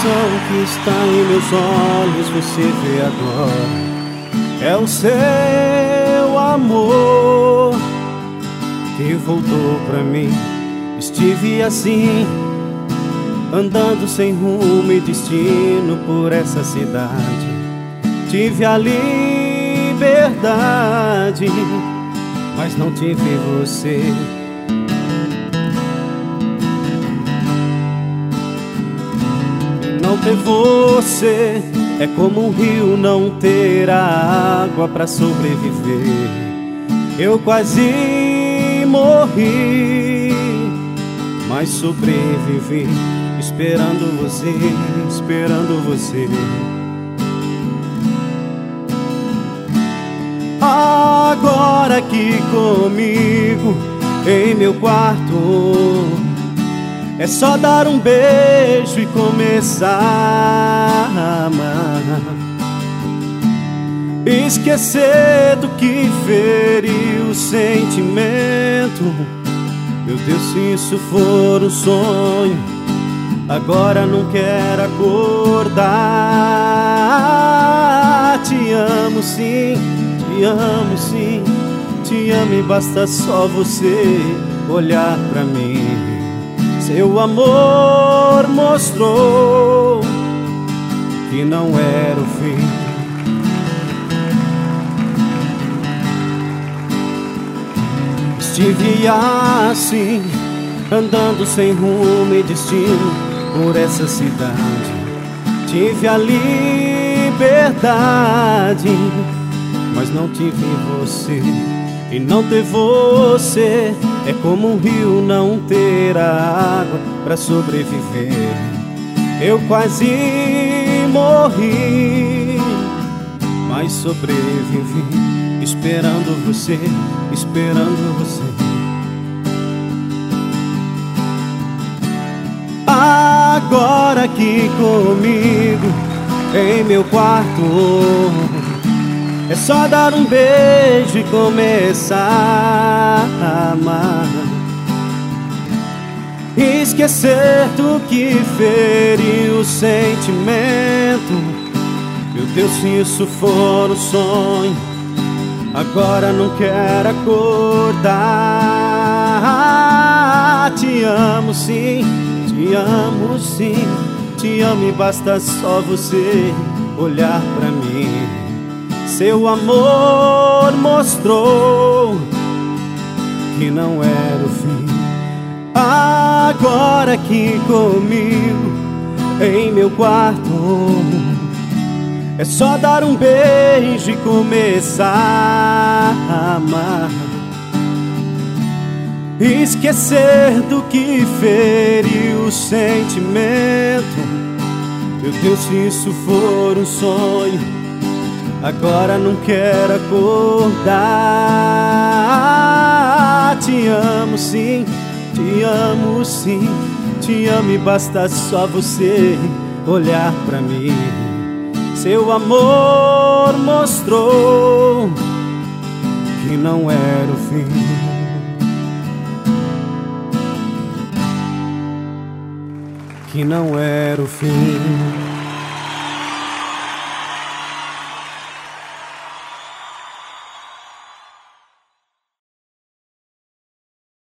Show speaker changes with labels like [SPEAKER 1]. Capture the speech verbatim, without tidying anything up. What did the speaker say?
[SPEAKER 1] coração que está em meus olhos você vê agora. É o seu amor que voltou pra mim. Estive assim, andando sem rumo e destino por essa cidade. Tive a liberdade, mas não tive você. Não ter você é como um rio não ter água pra sobreviver. Eu quase morri, mas sobrevivi, esperando você, esperando você. Agora aqui comigo, em meu quarto, é só dar um beijo e começar a amar. Esquecer do que feriu o sentimento. Meu Deus, se isso for um sonho, agora não quero acordar. Te amo sim, te amo sim, te amo e basta só você olhar pra mim. Seu amor mostrou que não era o fim. Estive assim, andando sem rumo e destino por essa cidade. Tive a liberdade, mas não tive você. E não ter você é como um rio não ter água pra sobreviver. Eu quase morri, mas sobrevivi, esperando você, esperando você. Agora aqui comigo, em meu quarto, é só dar um beijo e começar a amar. Esquecer do que feriu o sentimento. Meu Deus, se isso for um sonho, agora não quero acordar. Te amo sim, te amo sim, te amo e basta só você olhar pra mim. Seu amor mostrou que não era o fim. Agora aqui comigo, em meu quarto, é só dar um beijo e começar a amar. Esquecer do que feriu o sentimento. Meu Deus, se isso for um sonho, agora não quero acordar. Te amo sim, te amo sim, te amo e basta só você olhar pra mim. Seu amor mostrou que não era o fim. Que não era o fim.